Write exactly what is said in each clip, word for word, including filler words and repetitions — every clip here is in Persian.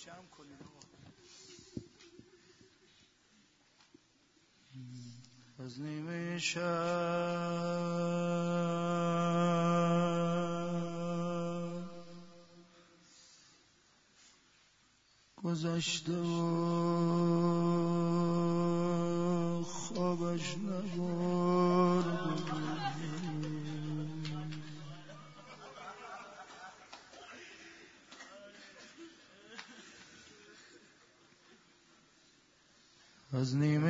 از نیمه شب گذشته و خوابش نبرد از نیمه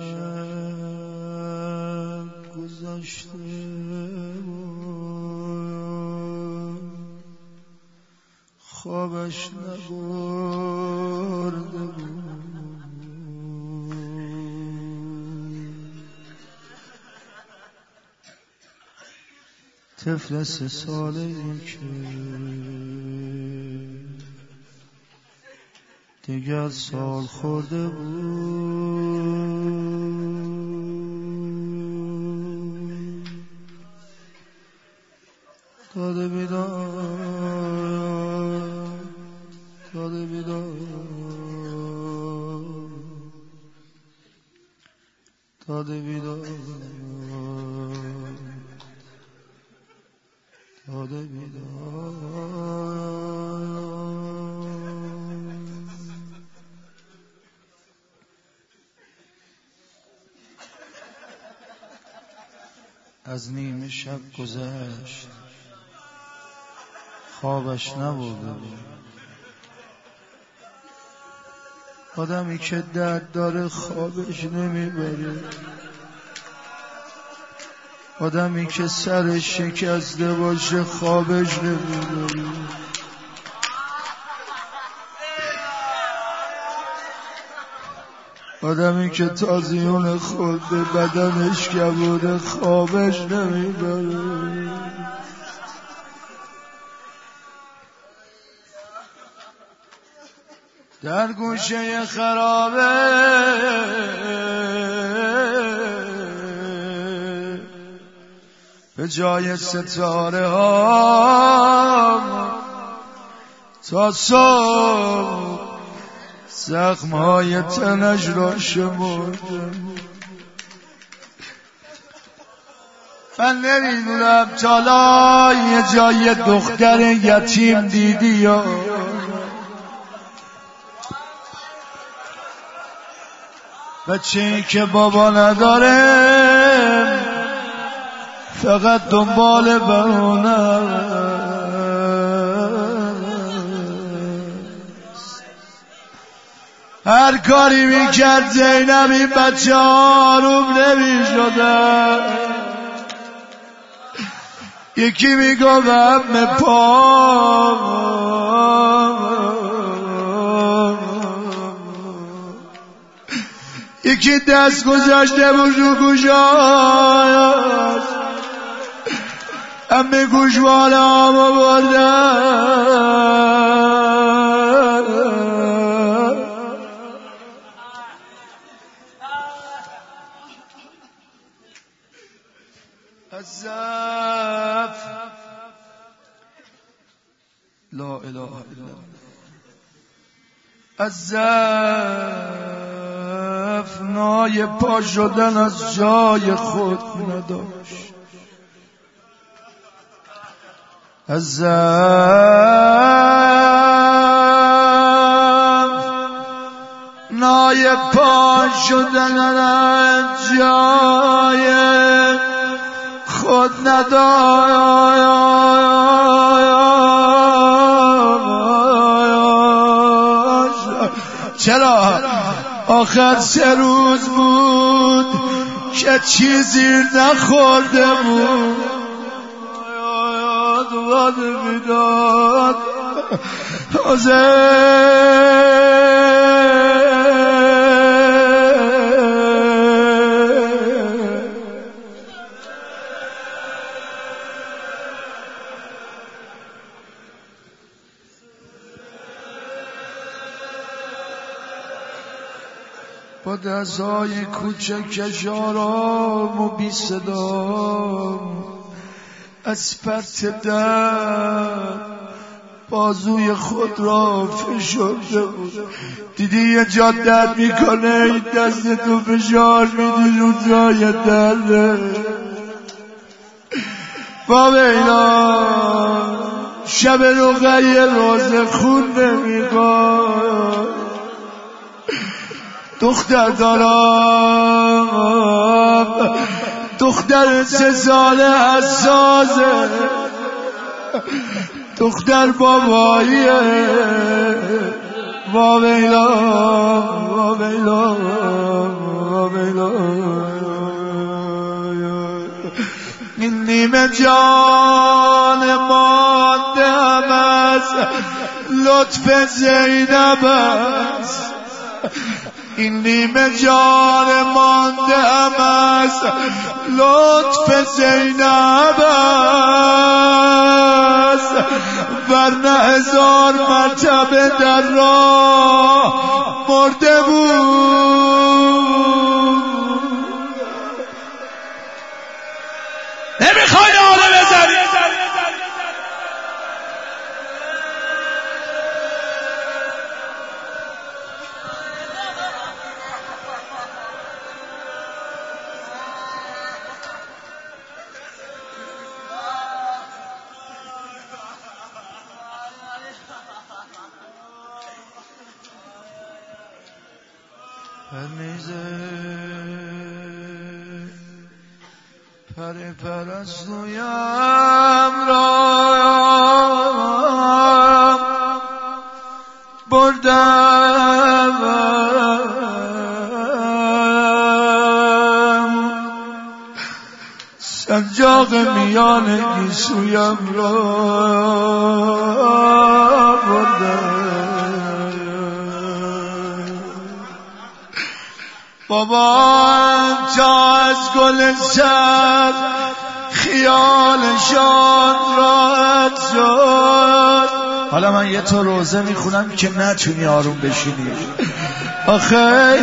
شب گذشته و خوابش نبرده بود طفل سه ساله ای که دیگر سال خورده بود داده بیدار داده بیدار داده بیدار داده بیدار از نیمه شب گذشت خوابش نبرده بود آدمی که درد داره خوابش نمیبره آدمی که سرش شکسته باشه خوابش نمیبره آدمی که تازیون خود به بدنش کبوده خوابش نمیبره در گوشه خرابه به جای ستاره ها تا صبح زخمهای تنش را شمرده من نمیدونم تالا یه جای دختر یتیم دیدی یا بچه این که بابا نداره فقط دنبال بهونه هر کاری میکرد زینب این بچه آروم نمیشده یکی میگفت همه پا یکی دست گذاشته بود رو گوشاش همه گوشواره همه بردن از زف لا اله الا الله از زف نای پا شدن از جای خود نداشت از زف نای پا شدن از جای خود نداشت چرا آخر سه روز بود که چیزی نخورده بود داد بیداد با دستای کوچکش آرام و بی صدا از پرت درد بازوی خود را فشرده بود. دیدی یه جا درد میکنه، این دستتو فشار میدی رو جای درده. با بیلا شب رقیه روزه خون نمیخواد، دختر دارم، دختر سه ساله حساسه، دختر باباییه. با بیلا با بیلا با بیلا این نیمه جان مانده هم از لطف زینب است، این نیمه جان مانده هم از لطف زینب است، ورنه هزار مرتبه در راه مرده بود. نمیخوای ناله بزنی؟ پرمیزه پر پرستویم را بردم، سنجاق میان گیسویم را بردم. بابا تا از گل سر خیالشان راحت شد. حالا من یه تو روزه میخونم که نتونی آروم بشینی. آخه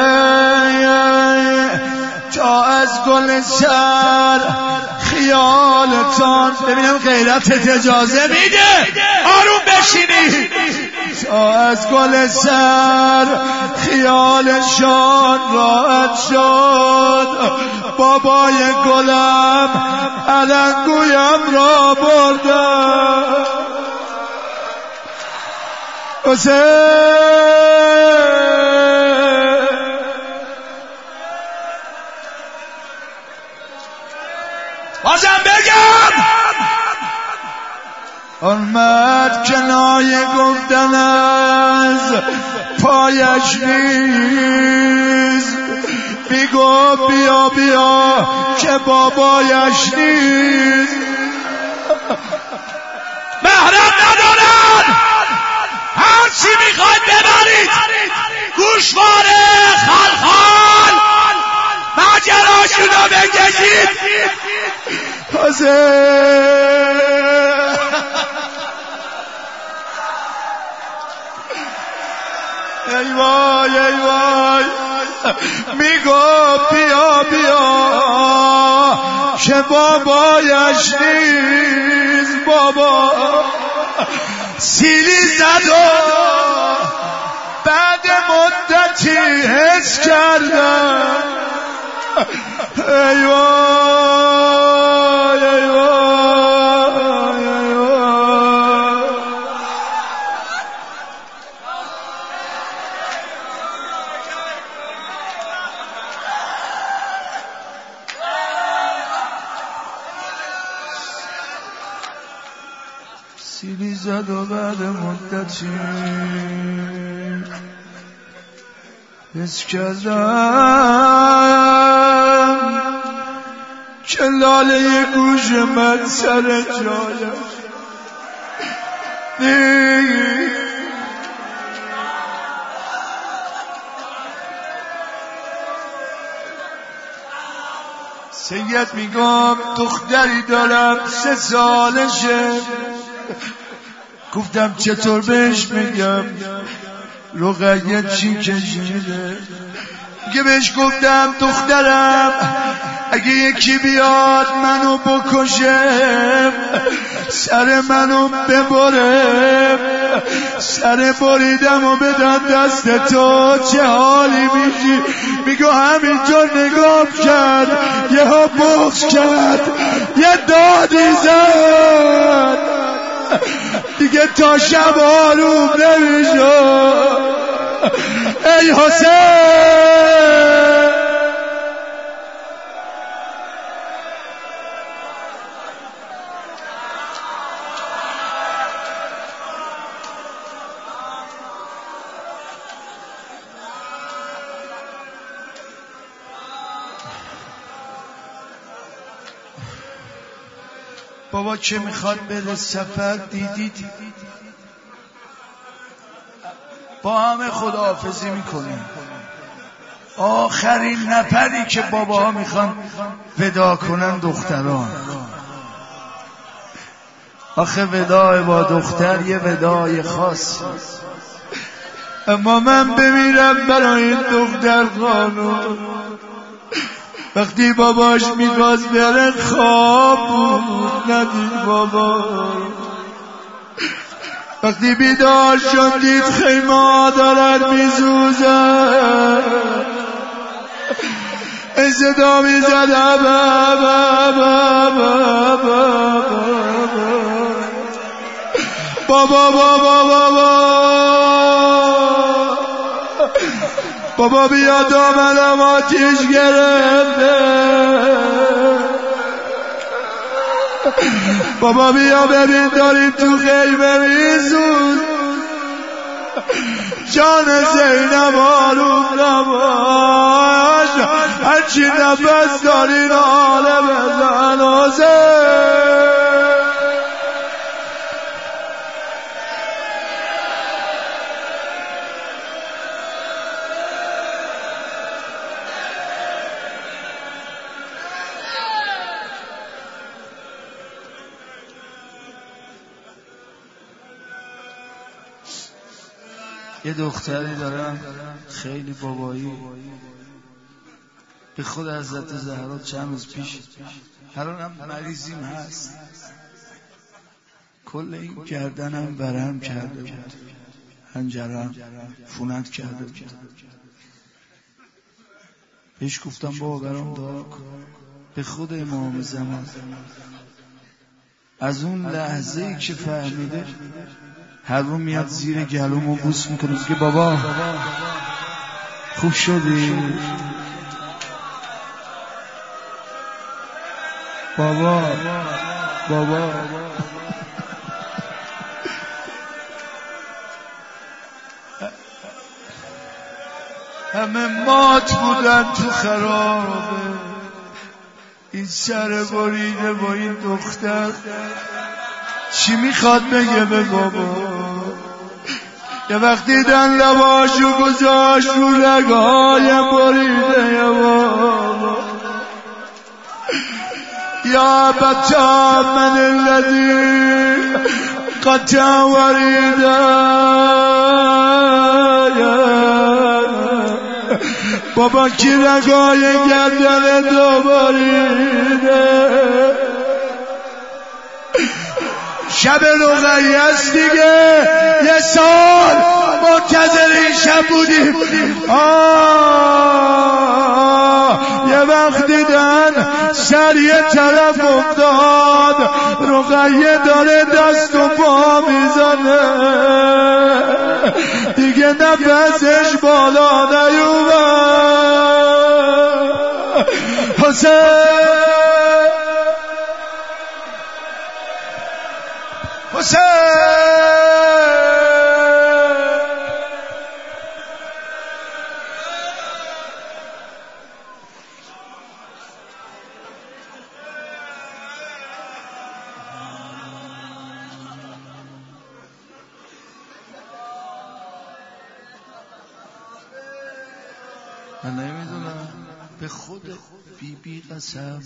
تا از گل سر خیالتان، ببینم غیرتت اجازه میده آروم بشینی. تا از گل سر خیالشان راحت شد، بابای گلم علنگویم را بردم. بازم بگم آن مرد کنایه گفتن از پایش نیست، میگو بیا بیا که بابایش نیست. محرم ندارن، هر چی میخواید ببرید، گوشواره خلخال مجراشونو بکشید. ای وای ای وای، میگو بیا بیا که بابایش نیست. بابا سیلی زد و بعد مدتی حس کردم. ای وای ای وای ای وای. سیلی زد و بعد مدتی حس کردم که لاله گوش من سر جایم نیست. سید میگم دختری دارم سه سالشه. گفتم چطور بهش میگم، رقیه چی کشیده، که بهش گفتم دخترم اگه یکی بیاد منو بکشه سر منو ببره سر بریدم و بدم دست تو چه حالی میشی؟ میگو همینطور نگاه کرد یه ها بغض کرد یه دادی زد دیگه تا شب آروم نمیشو ای حسین. بابا که میخواد بره سفر دیدید با همه خداحافظی میکنه. آخرین نفری که باباها میخوان ودا کنن دختران. آخه وداع با دختر یه وداع خاص، اما من بمیرم برای این دختر خانم. وقتی باباش میخواست بره خواب بود ندید بابا. وقتی بیدار شد دید خیمه دارد میسوزد این صدا میزد بابا بابا بابا بابا بیا دامنم آتیش گرفته بابا بیا ببین داریم تو خیمه میسوز جان زینب آروم نباش هرچی نفس داری ناله بزن حسین. یه دختری دارم خیلی بابایی به خود حضرت زهرا چند روز پیش الانم مریضیم هست کل این گردنم ورم کرده بود حنجرم فونت کرده بود. بهش گفتم بابا برام دعا کن به خود امام زمان. از اون لحظه‌ای که فهمیده هر رو میاد زیر گلومو بوس میکنه که بابا خوب شدی بابا بابا همه مات بودن تو خرابه این سر بریده با این دختر چی میخواد بگه به بابا؟ یه وقتی دن لباشو گذاشت رو رگای بریده یا بابا یا بچه من الذی قطع وریده بابا کی رگای گردن دو بریده شب رقیه است دیگه یه سال منتظر این شب بودیم. آه یه وقت دیدن سر یه طرف افتاد رقیه داره دست و پا میزنه دیگه نفسش بالا نیومد. حسین حسین من نمیدونم به خود بی بی قسم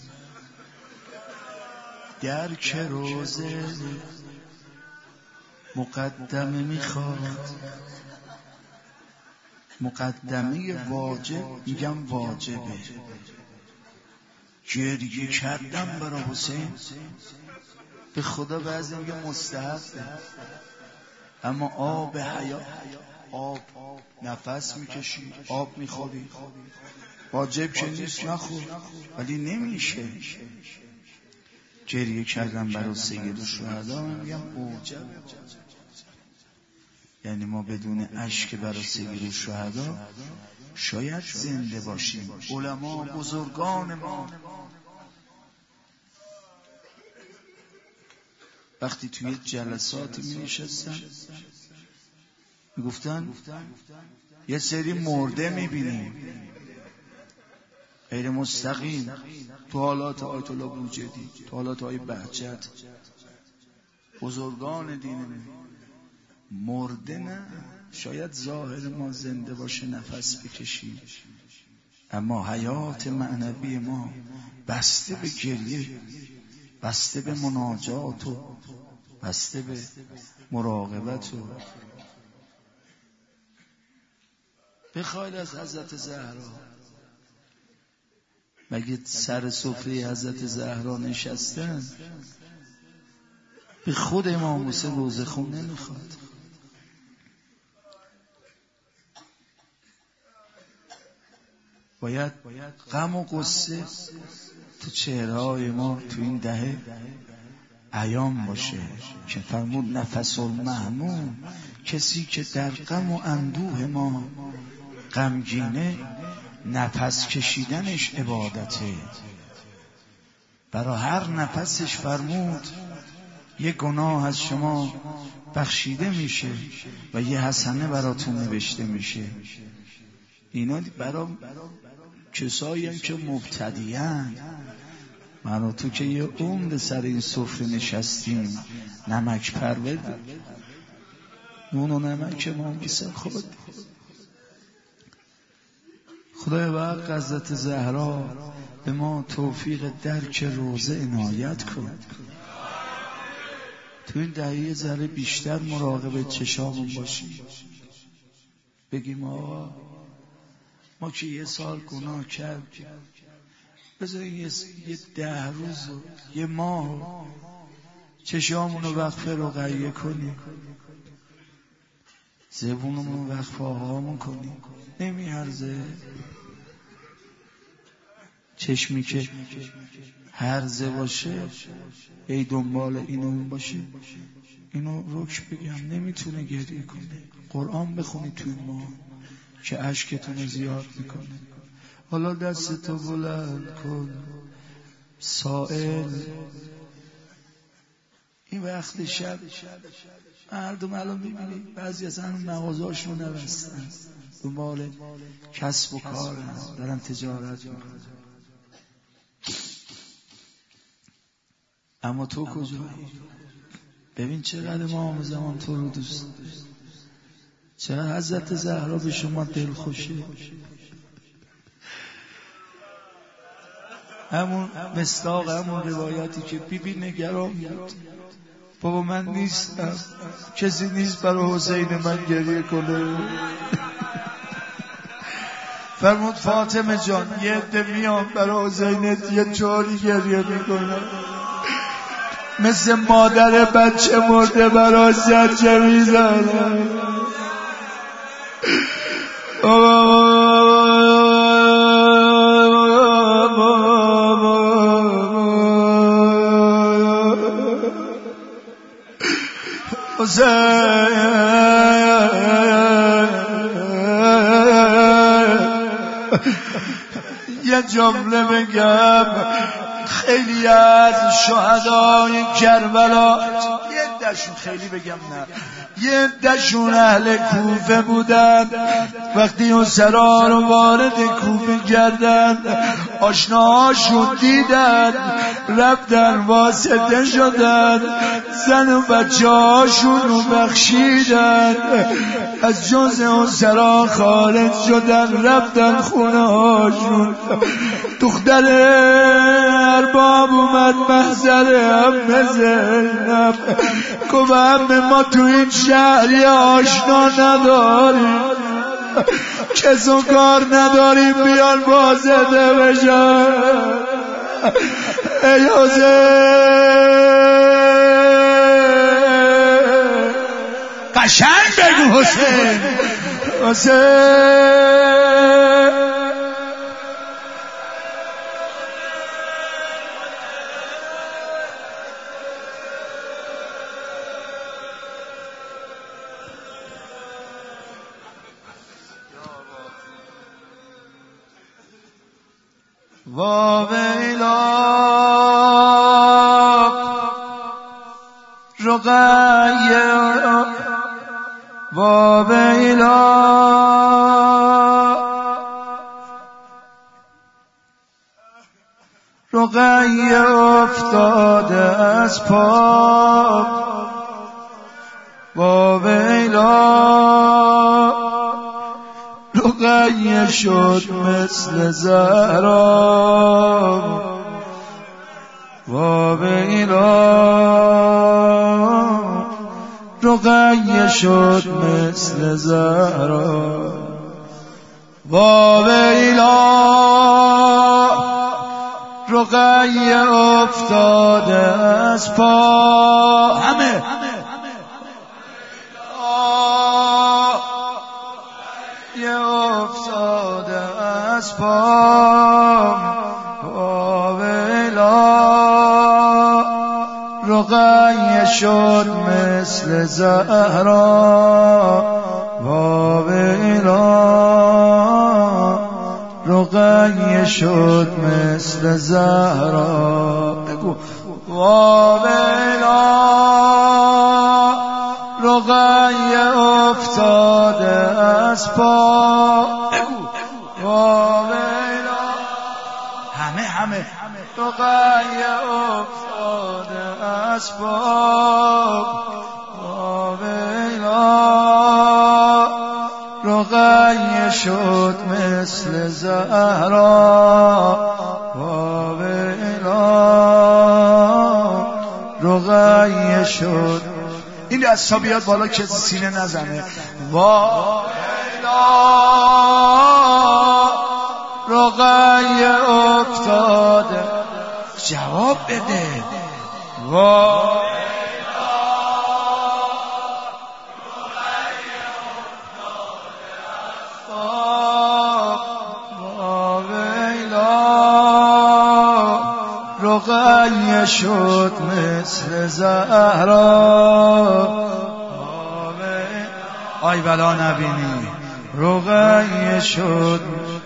در که روزه مقدمه میخواد مقدمه واجب میگم واجبه. گریه کردم برای حسین به خدا بعضی میگه مستحبه، اما آب حیات، آب نفس میکشی، آب میخوری، واجب که نیست نخور، ولی نمیشه. گریه کردم برای سید الشهدا میگم اوجب. یعنی ما بدون اشک برای سید الشهدا شاید زنده باشیم. علما بزرگان ما وقتی توی جلساتی می نشستن می گفتن یه سری مرده می بینیم غیر مستقیم تو حالات آیت الله بروجردی، تو حالات های بهجت، بزرگان دین مرده، نه شاید ظاهر ما زنده باشه نفس بکشیم، اما حیات معنوی ما بسته به گریه، بسته به مناجات و بسته به مراقبت و بخواید از حضرت زهرا. مگه سر سفره حضرت زهرا نشستن به خود امام موسی روزه خون نمیخواد؟ باید غم و غصه تو چهره‌های ما تو این دهه عیان باشه که فرمود نفس المهموم، کسی که در غم و اندوه ما غمگینه نفس کشیدنش عبادته. برای هر نفسش فرمود یه گناه از شما بخشیده میشه و یه حسنه براتون نوشته میشه. اینا برای کسایی هم که مبتدیان، من و تو که یه عمر سر این سفره نشستیم، نمک پرورد نون و نمک ما میسن خود. خدای وقت حضرت زهرا به ما توفیق درک روزه عنایت کن. تو این دهه ذره بیشتر مراقب چشامون باشیم، بگیم آقا ما که یه سال گناه کرد، بذاریم یه, یه ده روز و یه ماه چشامون رو وقف رقیه کنیم، زبونمون رو وقف آقامون کنیم. نمیارزه چشمی که هرزه باشه ای دنبال اینو باشه، اینو رک بگم نمیتونه گریه کنه. قرآن بخونی توی ما که اشکتون زیاد میکنه. حالا دستتو بلند کن سائل. این وقت شب مردم الان میبینی بعضی از همون مغازهاشون نبستن، دنبال کسب و کار دارن تجارت میکنن. اما تو کجایی؟ ببین چقدر امام زمان تو رو دوست داره، چقدر حضرت زهرا به شما دل خوشه. همون مصداق همون روایتی که بی بی نگران بود، بابا من نیستم، کسی نیست برای حسین من گریه کنه. فرمود فاطمه جان یه عده میان برای حسینت یه چاری گریه میکنن، مثل مادر بچه مرده برای زجه میزنن. یه جمله بگم، خیلی از شهدای کربلا، یه دشون خیلی بگم نه، یه دشون اهل کوفه بودن. وقتی اون سرا رو وارد کوفه کردن آشناهاشون دیدن، رفتن واسطه شدن، زن و بچه هاشون رو بخشیدن، از جز اون سرا خارج شدن، رفتن خونه هاشون. دختر ارباب اومد محضر ام زینب، گفت ام ما تو این شهری آشنا نداریم، کسو کار نداریم بیان واسطه بشن. ای حسین قشنگ بگو حسین حسین وویلا رقیه وویلا رقیه افتاده از پا وویلا رقیه شد مثل زهرا وویلا رقیه شد مثل زهرا وویلا رقیه افتاده از پا همه افتاده از پا وویلا رقیه شد مثل زهرا وویلا رقیه شد مثل زهرا بگو وویلا رقیه افتاده از پا وویلا همه همه رقیه افتاده از پا وویلا رقیه شد مثل زهرا وویلا رقیه شد. این دستا بیاد بالا کسی سینه نزنه. وویلا رقیه افتاده جواب بده وویلا رقیه افتاده وویلا رقیه شد مثل زهرا آی بلا نبینی رقیه شد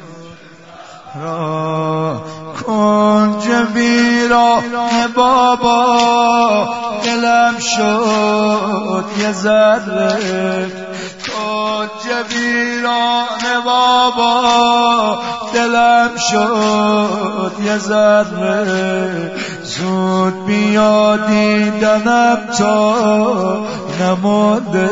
را کنج ویران بابا دلم شد یه ذره کنج ویران بابا دلم شد یه ذره زود بیا دیدنم تا نمونده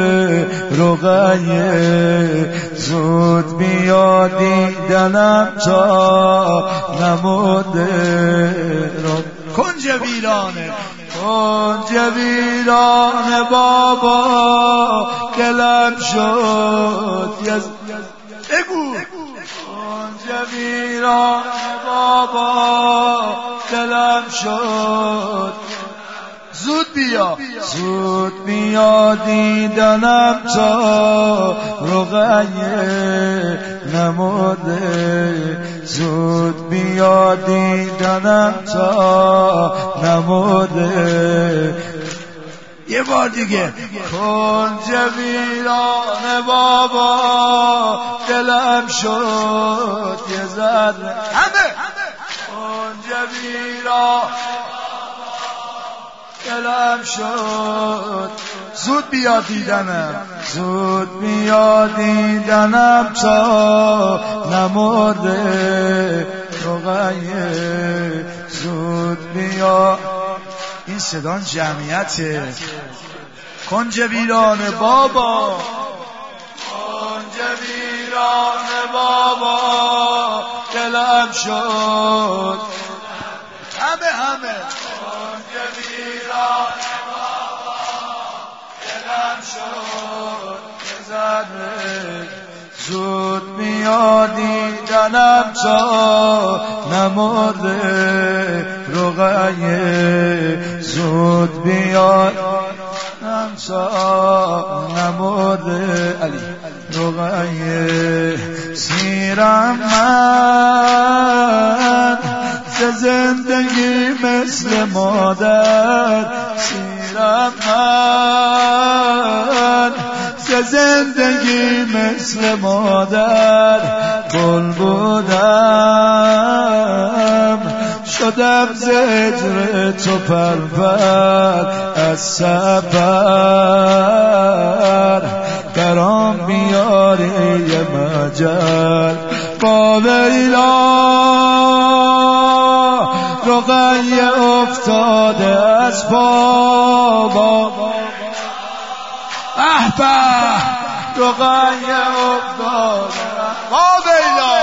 رقیه زود بیا دیدنم تا نمونده کنج ویرانه کنج ویران بابا دلم شد بگو کنج ویران بابا دلم شد زود بیا زود بیا دیدنم تا رقیه نموده زود بیا دیدنم تا نموده یه بار دیگه کنج ویران بابا دلم شد یه ذره همه کنج ویران دلم شد زود بیا دیدنم زود بیا دیدنم تا نمرده رقیه زود بیا این صدان جمعیته کنج ویران بابا کنج ویران بابا دلم شد همه همه کنج ویران بابا دلم شد یه ذره زود میاد دیدنم تا نمرده رقیه، زود بیاد تا نمرده علی رقیه. سیرم من ز زندگی مثل مادر، سیرم من ز زندگی مثل مادر، گل بودم شدم زجر تو پرپر از سفر، برام بیاری یه مجل با ویلا. رقیه افتاده از بابا احبه، رقیه افتاده با ویلا.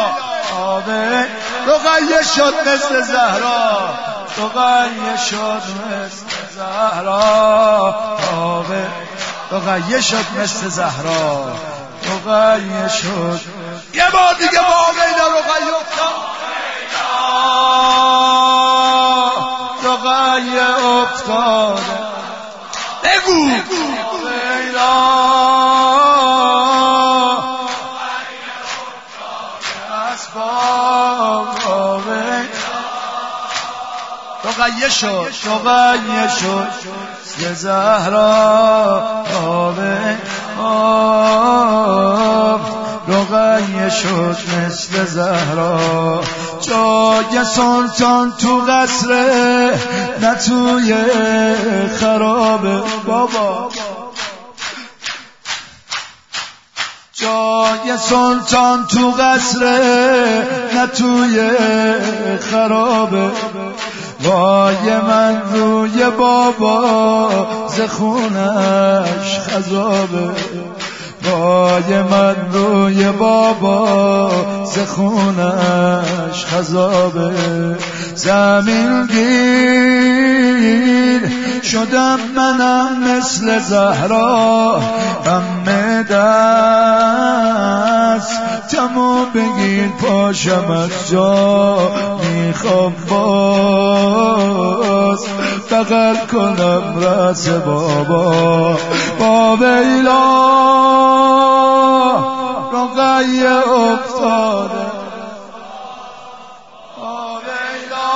رقیه شد مثل زهرا، رقیه شد مثل زهرا، رقیه شد مثل زهرا، رقیه شد. یه بار دیگه با ویلا رقیه افتاد، رقیه افتاده. بگو ویلا رقیه شد، رقیه شد ز زهرا، آبه آب رقیه شد مثل زهرا. جای سلطان تو قصره نه توی خرابه بابا، جای سلطان تو قصره نه توی خرابه. وای من روی بابا ز خونش خضابه، وای من روی بابا ز خونش خضابه. زمین گیر شدم منم مثل زهرا، غم دست تمو بگیر پاشم از جا، میخوام باز بغل کنم راس بابا با ویلا. رقیه افتاده با ویلا،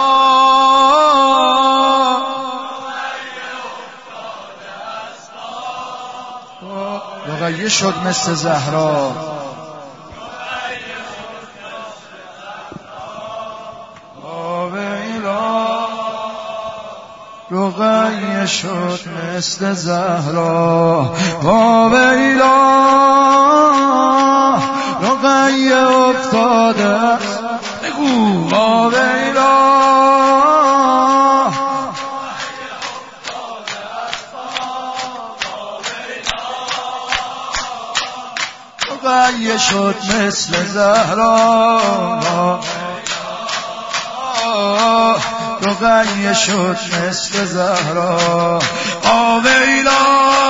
رقیه شد مثل زهرا، رقیه شد مثل زهرا با ویلا. رقیه افتاده بگو با ویلا، رقیه شد مثل زهرا، رقیه شد مثل زهرا. آویلا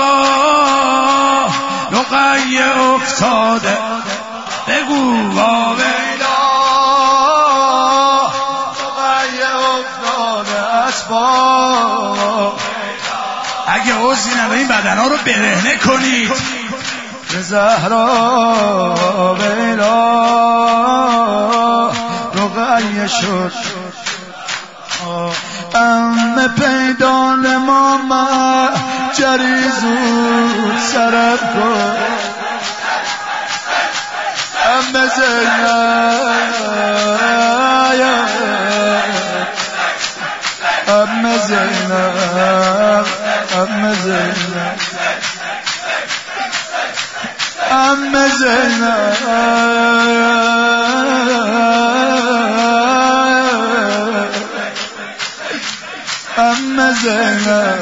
رقیه افتاده بگو آویلا، رقیه افتاده اسباب. اگه عوضی نداری این بدن ها رو برهنه کنید. زهرا آویلا رقیه شد. ام پیدا نمام جریزون سرم کن، ام زینب ام زینب ام زینب ام زینب ام زینب.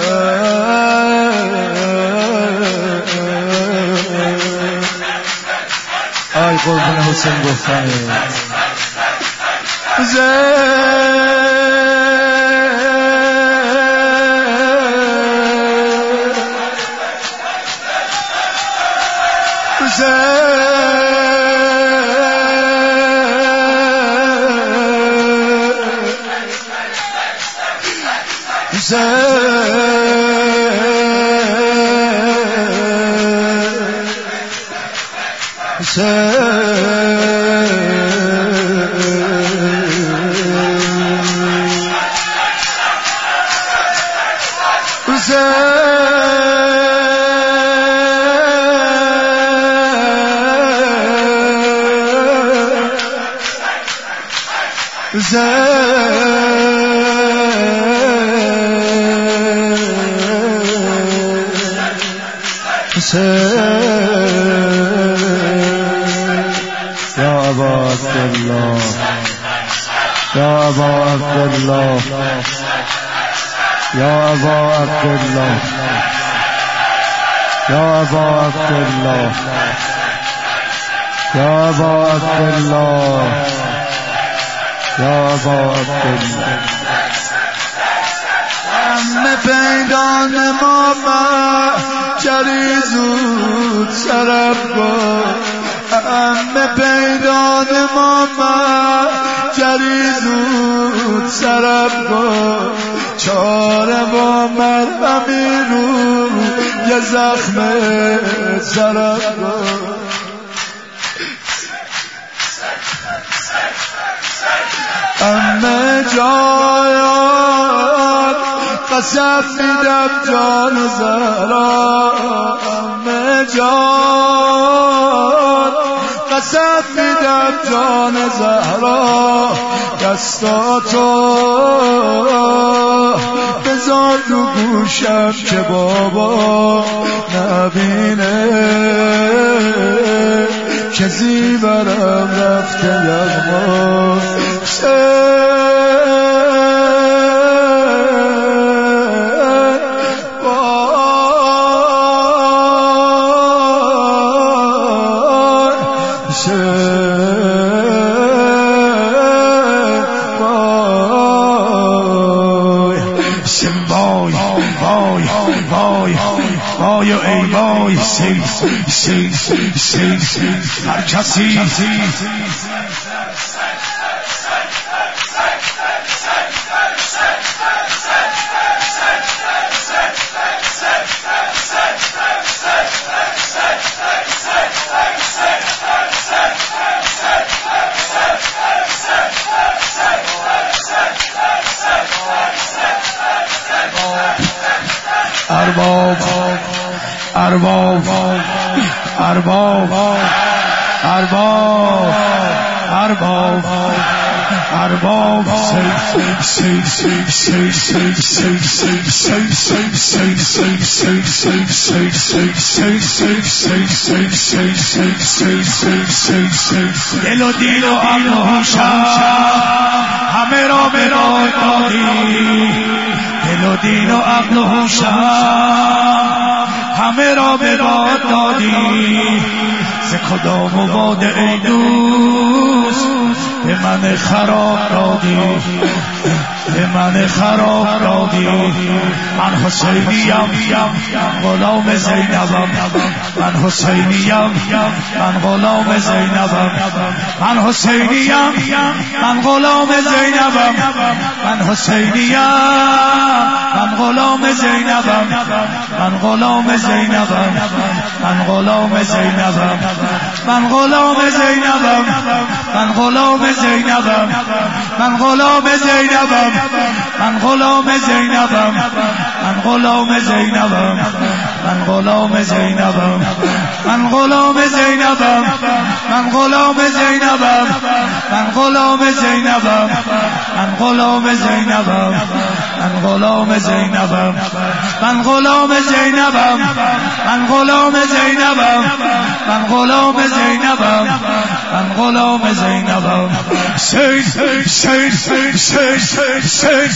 آی قربان حسین گفتن زینب یا ابا عبدالله یا ابا عبدالله یا ابا عبدالله یا ابا عبدالله یا ابا عبدالله یا ابا عبدالله همه پیدان ما جری زود سرم کن همه پیدان ما جری زود سرم کن چاره با مرهمی رو یه زخم سرم کن همه جایان قسم میدم جان زهرا همه جان قسم میدم جان زهرا دستاتو بذار رو گوشم که بابا نبینه که زیورم رفته یغما هر کسی ارباب ارباب ارباب ارباب ارباب ارباب دل و دین و عقل و هوشم همه را به راه دادی دل و دین و عقل و هوشم همه را به راه دادی ز کدام و باد ای دوست به من خراب دادی به من خراب دادی من حسینیم غلام زینبم من حسینیم من غلام زینبم من حسینیم من غلام زینبم من حسینیم من غلام زینبم من غلام زینبم من غلام زینبم من غلام زینبم من غلام زینبم من غلام زینبم من غلام زینبم من غلام زینبم من غلام زینبم من غلام زینبم من غلام زینبم من غلام زینبم من غلام زینبم من غلام زینبم من غلام زینبم من غلام زینبم من غلام زینبم من غلام زینبم سید سید سید سید سید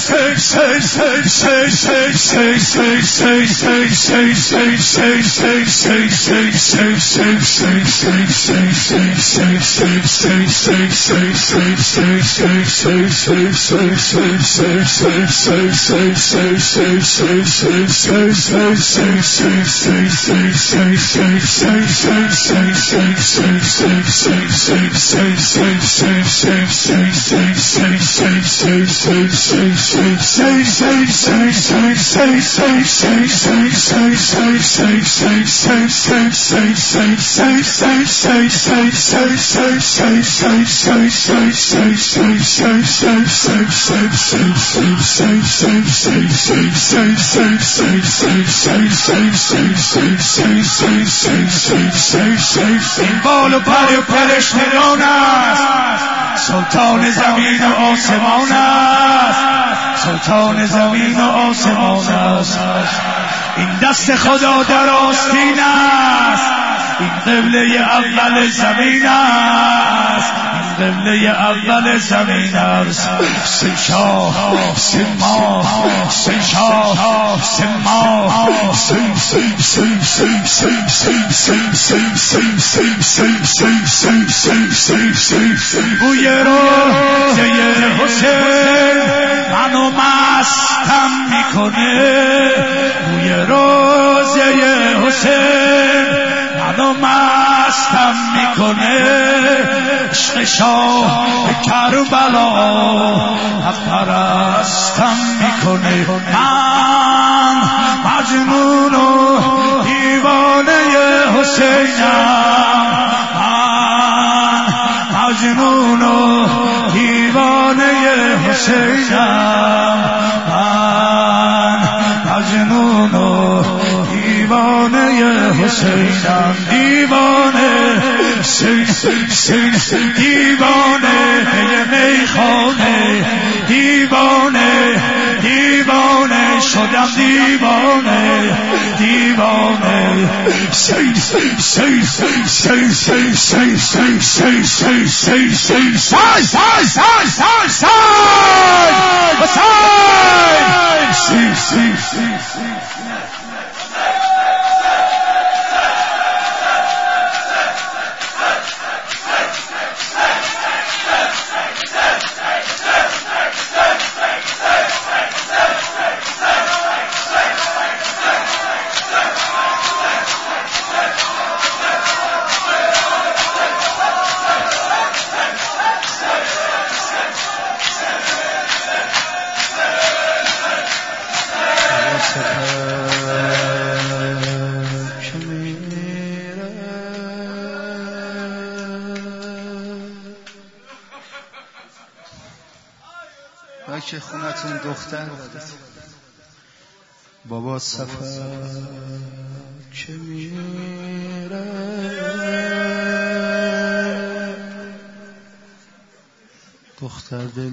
سید این بال و پر و پرشتگان است، سلطان زمین و آسمان است، سلطان زمین و آسمان است. این دست خدا در آستین است، این قبله اول زمین است، این قبله اول زمین است. سه شاه سه ماه، سه شاه سه ماه، سه سه سه سه سه سه سه سه سه سه بوی روزه حسین منو مستم میکنه، بوی روزه حسین منو مستم میکنه، عشق شاه کربلا پرستم میکنه. من مجنون و دیوانه حسینم، من مجنون و دیوانه حسینم، من مجنون و دیوانه حسینم. دیوانه سین سین سین دیوانه میخانه، دیوانه دیوانه شدم، دیوانه دیوانه سین سین سین سین سین سین سین سین سین سین سین سین سای سای سای سای سای سای سین سین سین سین که خونتون دختر دارید بابا سفر که میره، دختر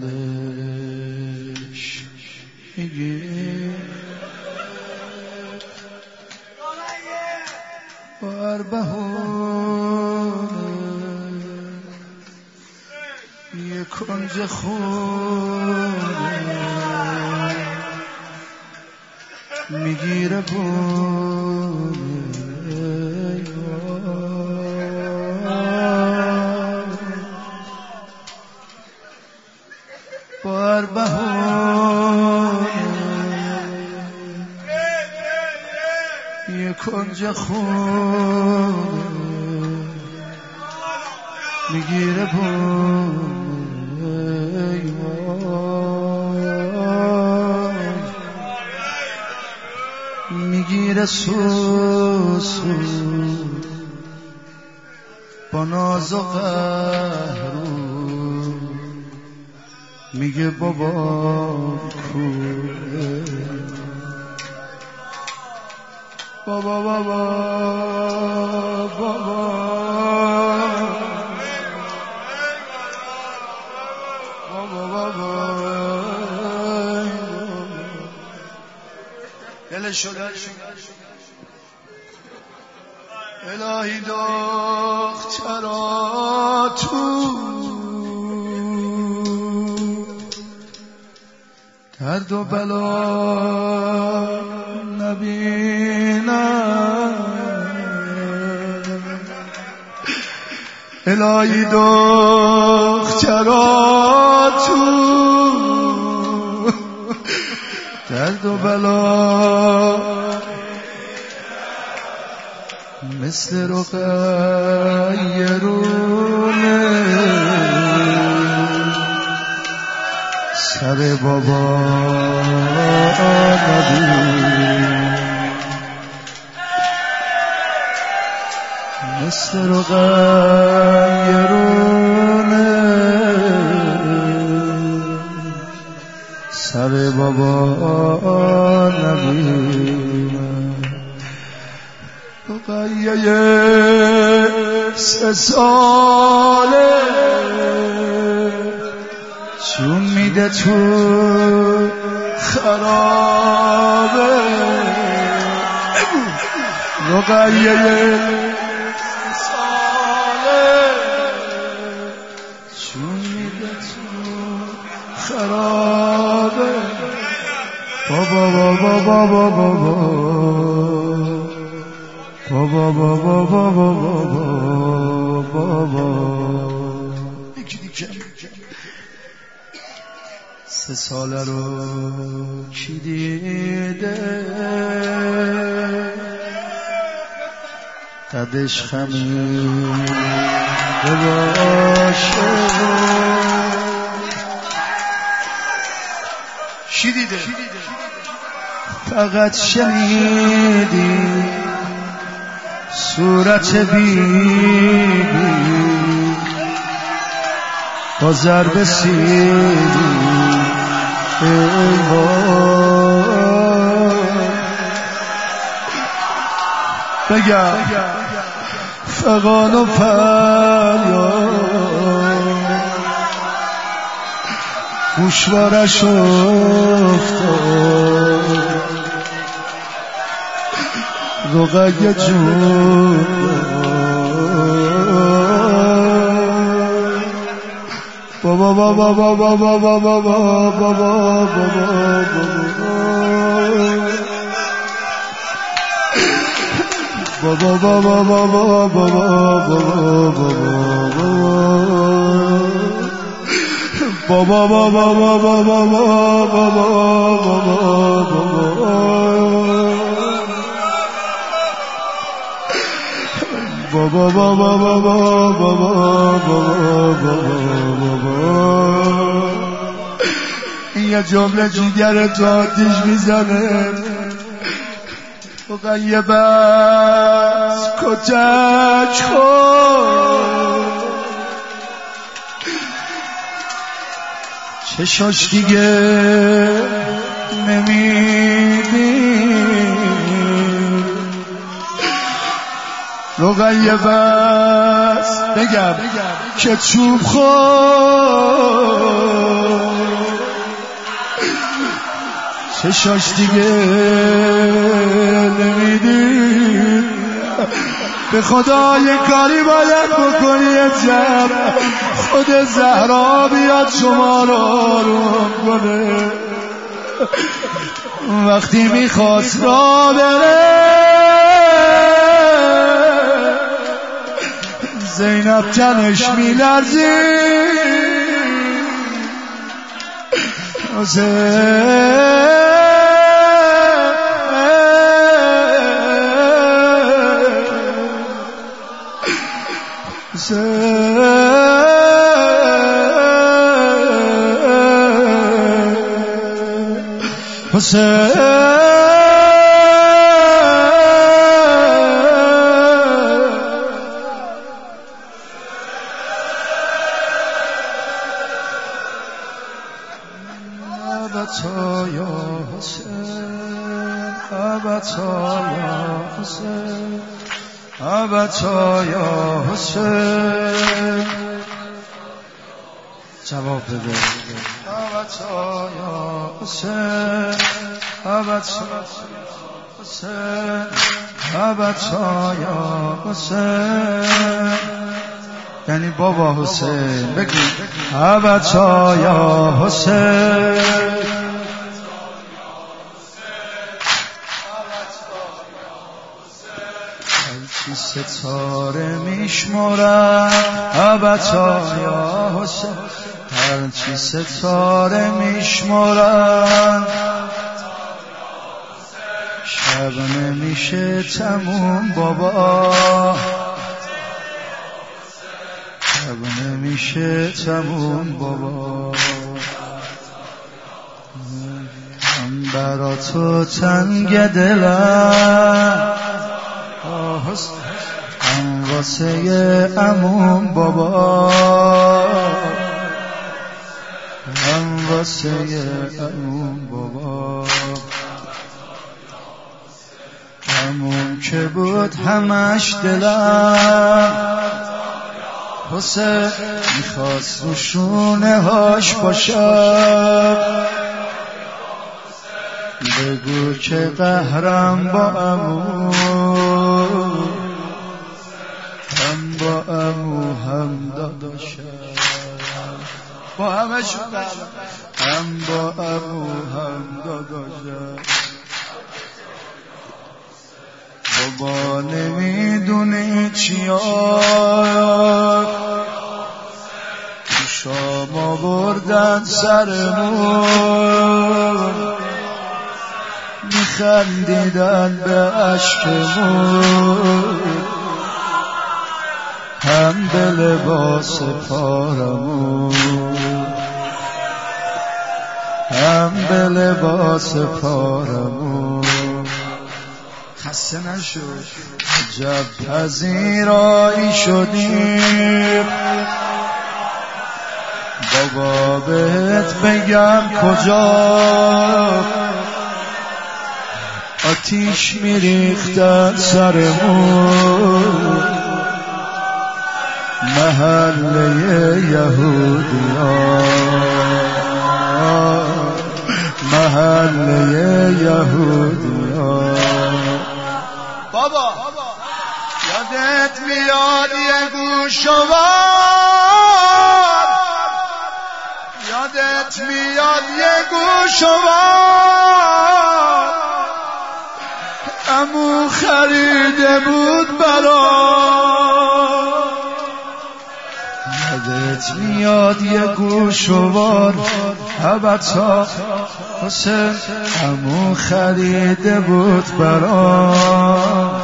دلش میگه بار بهونه یه کنج خونه میگیره بونه، بار بهونه یه کنج خونه میگیره بونه، میگیره سو سو با ناز و قهرو، میگه بابا کوه بابا بابا بابا شده الهی دخترا تو درد و بلا نبینم، الهی دخترا تو درد و بلا مثل رقیرونه سر بابا نبود مثل رقیرونه سر بابا نبود رقیه سه ساله چون میده تو خرابه رقیه ساله چون میده تو خرابه بابا بابا بابا بابا بابا بابا بابا بابا بابا سه ساله رو کی دیده قدش خمیده باشه کی دیده فقط شنیدی صورت بیبی با ضرب سیدی ای وای بگم فغان و فریاد گوشوارش افتاد رقیه جون بابا بابا بابا بابا بابا بابا بابا بابا بابا بابا بابا این یه جمله جیگر تو آتیش میزنه رقیه بس کتک خود چشاش دیگه نمیدی رقیه بس بگم که چوب خود چشاش دیگه نمیدی به خدا یه کاری باید بکنی جب خود زهرا بیاد شما رو آروم کنه وقتی میخواست را بره زینب تنش میلرزی حسین ابتا یا حسین ابتا یا حسین ابتا یا حسین جواب بده ابتا یا حسین ابتا حسین ابتا یا حسین یعنی بابا حسین بگو ابتا یا حسین هرچی ستاره میشمرم ابتا یا حسین هرچی ستاره میشمرم شب نمیشه تموم بابا، شب نمیشه تموم بابا، من برا تو تنگ دلم، هم واسه عموم بابا، هم واسه عموم بابا، عموم که بود همش دلم، حسین میخواست رو شونه هاش باشم، بگو که قهرم با عمو، هم با عمو هم داداشم، با همه شون هم با عمو هم داداشم. بابا نمیدونی چیار تو شام بردن سرمون، میخندیدن به عشقمون، هم به لباس پارمون، هم به لباس پارمون. خسته نشد عجب پذیرایی شدیم، بابا بهت بگم کجا آتیش میریختن سرمون، محله یهودیان، محله یهودیان. بابا یادت میاد یه گوشوار، یادت میاد یه گوشوار عمو خریده بود برام، یادت میاد یه گوشوار حبتا حسین عمو خریده بود برام،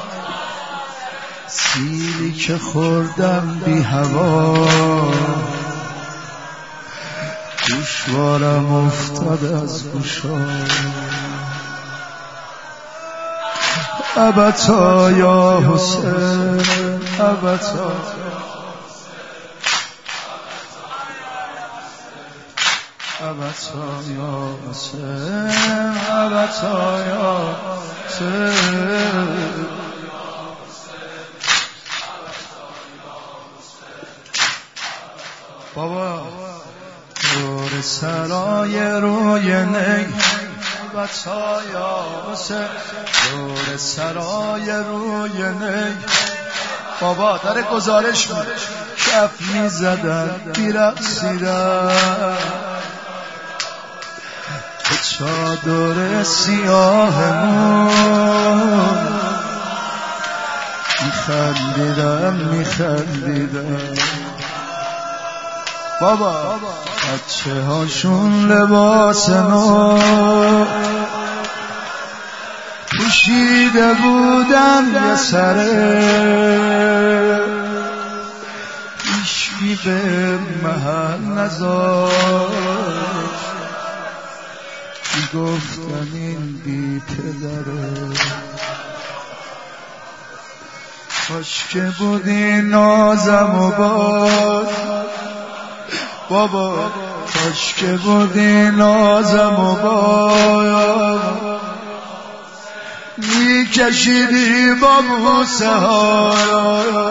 سیلی که خوردم بی هوا گوشوارم افتاد از گوشام، ابتا یا حسین ابتا، ابتا یا حسین ابتا یا حسین. بابا دور سرای روی نی، ابتا یا حسین دور سرای روی نی، بابا داره گزارش میده کف میزدن میرقصیدن، به چادر سیاهمون میخندیدن میخندیدن. بابا بچه هاشون لباس نو پوشیده بودن یه سره، هیچکی به محل نذاشت، گفتن این بی پدره، کاش که بودی نازم و باد، بابا کاش که بودی نازم و باد، میکشیدی با بوسه هایت،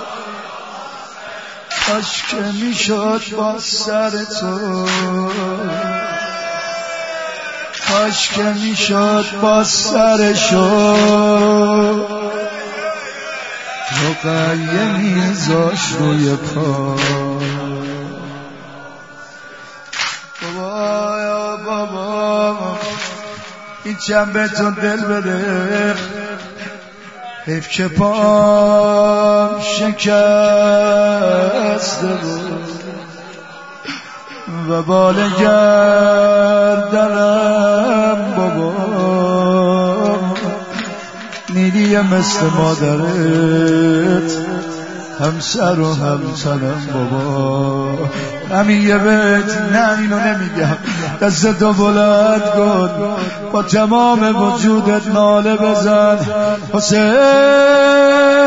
کاش که میشد با سر تو، کاش که میشد با سرشو رقیه میذاش روی پا. بابا یا بابا این جنبتون دل بده، حیف که پام شکسته بود و بال گردنم بابا روی مثل مادرت همسر و همسرم بابا. همین یه بیت، نه اینو نمیگم، دست دو بلند کن با تمام وجودت ناله بزن حسین.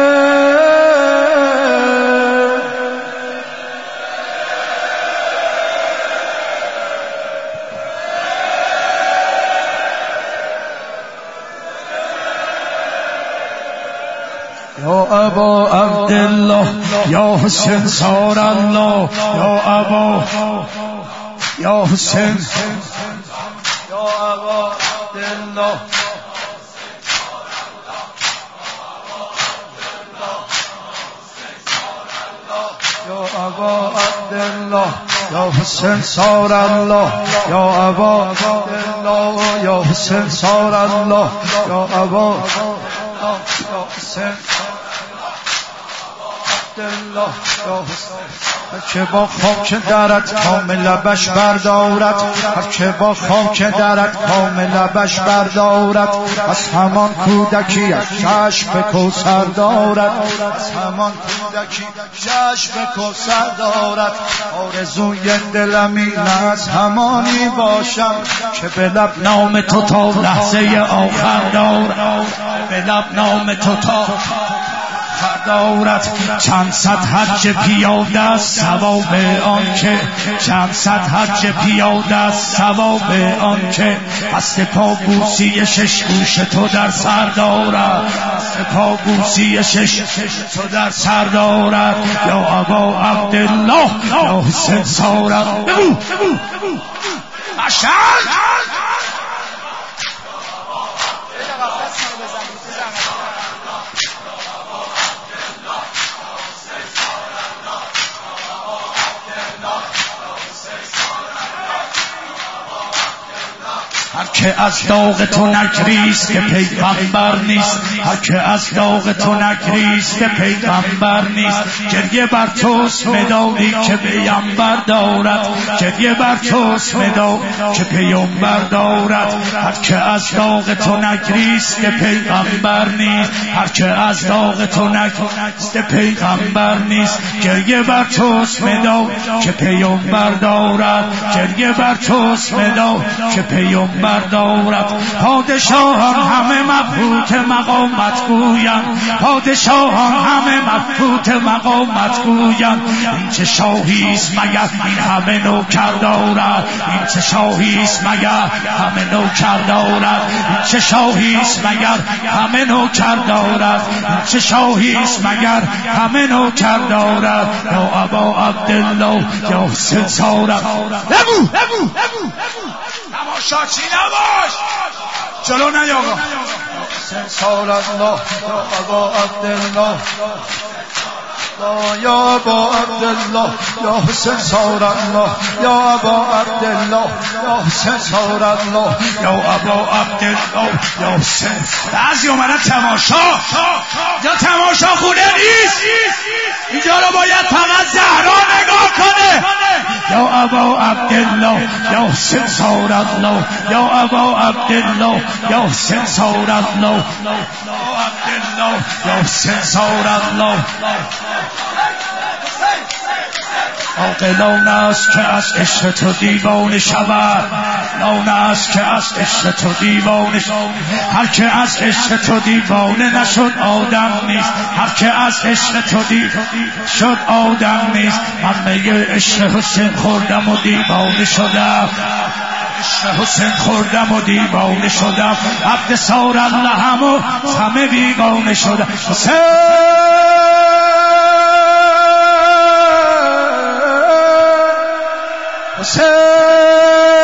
یا ابا عبدالله یا حسین صار الله یا ابا یا حسین یا ابا عبدالله یا ابا عبدالله یا حسین صار الله یا ابا عبدالله یا حسین صار الله یا ابا یا حسین الله یا حسین. هر که با خاک درت کام لبش بردارد، هر که با خاک درت کام لبش بردارد، از همان کودکی چشم به کوثر دارد، از همان کودکی چشم به کوثر دارد. آرزوی دلم این از همانی باشم که به لب نام تو تا لحظه آخر دارد، به لب نام تو تا دارد. چند صد حج پیاده است ثواب آن که، چند صد حج پیاده است ثواب آن که هست پابوسی شش گوش تو در سر دارد، هست پابوسی شش تو در سر دارد. یا ابا عبدالله یا حسین صار بگو عشق هر که از داغ تو نگریست که پیغمبر نیست، هر که از داغ تو نگریست که پیغمبر نیست. گریه بر توست مدادی که پیغمبر دارد، گریه بر توست مداد که پیغمبر دارد. هر که از داغ تو نگریست که پیغمبر نیست، هر که از داغ تو نگریست که پیغمبر نیست. گریه بر توست مداد که پیغمبر دارد، گریه بر توست مداد که پیغمبر دارد. پادشاهان همه مبهوت مقامت گویند، پادشاهان همه مبهوت مقامت گویند. این چه شاهیست مگر این همه نوکر دارد، این چه شاهیست مگر همه نوکر دارد، این چه شاهیست مگر همه نوکر دارد، این چه شاهیست مگر همه نوکر دارد. یا ابا عبدالله یا حسین صار بگو بگو تماشاچی نباش، جلو نه آقا. حسین صار الله یا ابا عبدالله یا ابا عبدالله یا حسین صار الله یا ابا عبدالله یا حسین صار الله یا ابا عبدالله یا حسین. بعضی اومدن تماشا، یا تماشا خونه نیست، اینجا رو باید فقط زهرا نگاه کنه. یا ابا عبدالله یا حسین صار الله یا ابا عبدالله یا حسین صار الله یا عبدالله یا حسین صار الله. عاقلان است که از عشق تو دیوانه شود، آن است که از عشق تو دیوانه شود. هر که از عشق تو دیوانه نشد آدم نیست، هر که از عشق تو دیوانه شد آدم نیست. من میگه عشق حسین خوردم و دیوانه شدم، عشق حسین خوردم و دیوانه شدم. عبد صار الله هم و همه بیگانه شدم. حسین حسین